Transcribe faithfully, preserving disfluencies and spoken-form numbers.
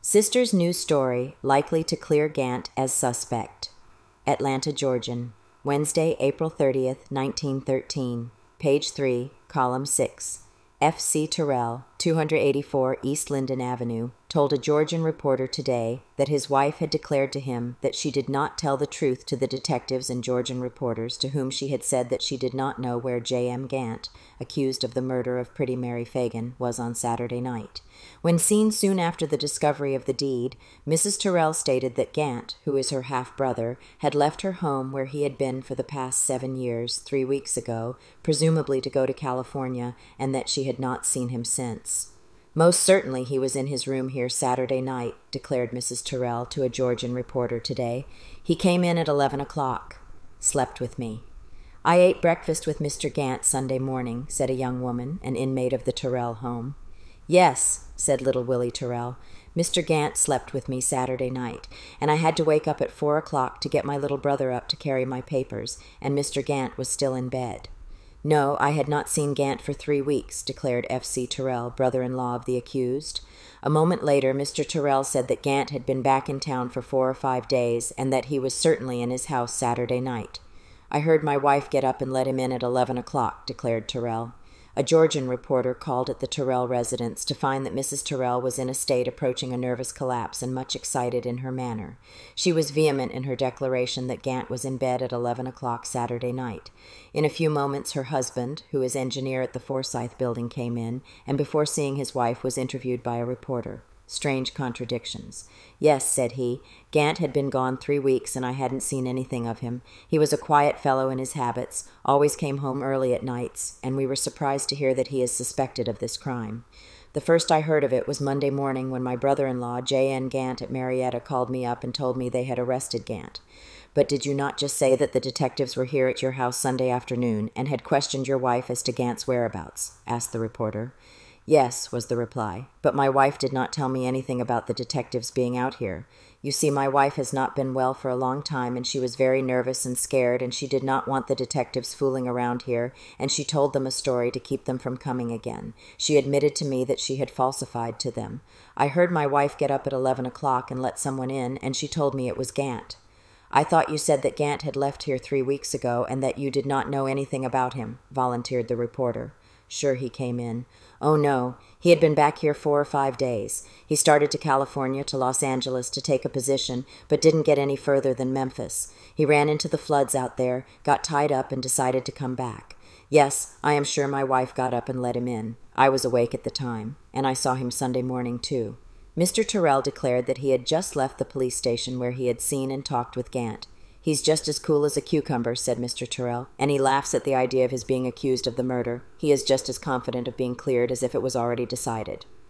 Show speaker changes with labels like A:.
A: Sister's new story likely to clear Gant as suspect. Atlanta, Georgian. Wednesday, April thirtieth, nineteen thirteen. Page three, column six. F C Terrell, two eighty-four East Linden Avenue, told a Georgian reporter today that his wife had declared to him that she did not tell the truth to the detectives and Georgian reporters to whom she had said that she did not know where J M Gant, accused of the murder of Pretty Mary Fagan, was on Saturday night. When seen soon after the discovery of the deed, Missus Terrell stated that Gant, who is her half-brother, had left her home where he had been for the past seven years, three weeks ago, presumably to go to California, and that she had not seen him since. Most certainly he was in his room here Saturday night, declared Missus Terrell to a Georgian reporter today. He came in at eleven o'clock. Slept with me. I ate breakfast with Mister Gant Sunday morning, said a young woman, an inmate of the Terrell home. Yes, said little Willie Terrell. Mister Gant slept with me Saturday night, and I had to wake up at four o'clock to get my little brother up to carry my papers, and Mister Gant was still in bed. No, I had not seen Gant for three weeks, declared F C Terrell, brother-in-law of the accused. A moment later, Mister Terrell said that Gant had been back in town for four or five days, and that he was certainly in his house Saturday night. I heard my wife get up and let him in at eleven o'clock, declared Terrell. A Georgian reporter called at the Terrell residence to find that Missus Terrell was in a state approaching a nervous collapse and much excited in her manner. She was vehement in her declaration that Gant was in bed at eleven o'clock Saturday night. In a few moments her husband, who is engineer at the Forsyth building, came in, and before seeing his wife was interviewed by a reporter. Strange contradictions. Yes, said he, Gant had been gone three weeks and I hadn't seen anything of him. He was a quiet fellow in his habits, always came home early at nights, and we were surprised to hear that he is suspected of this crime. The first I heard of it was Monday morning when my brother-in-law, J N Gant at Marietta, called me up and told me they had arrested Gant. But did you not just say that the detectives were here at your house Sunday afternoon and had questioned your wife as to Gant's whereabouts? Asked the reporter. Yes, was the reply, but my wife did not tell me anything about the detectives being out here. You see, my wife has not been well for a long time, and she was very nervous and scared, and she did not want the detectives fooling around here, and she told them a story to keep them from coming again. She admitted to me that she had falsified to them. I heard my wife get up at eleven o'clock and let someone in, and she told me it was Gant. I thought you said that Gant had left here three weeks ago, and that you did not know anything about him, volunteered the reporter. Sure he came in. Oh, no. He had been back here four or five days. He started to California, to Los Angeles, to take a position, but didn't get any further than Memphis. He ran into the floods out there, got tied up, and decided to come back. Yes, I am sure my wife got up and let him in. I was awake at the time, and I saw him Sunday morning, too. Mister Terrell declared that he had just left the police station where he had seen and talked with Gant. He's just as cool as a cucumber, said Mister Terrell, and he laughs at the idea of his being accused of the murder. He is just as confident of being cleared as if it was already decided.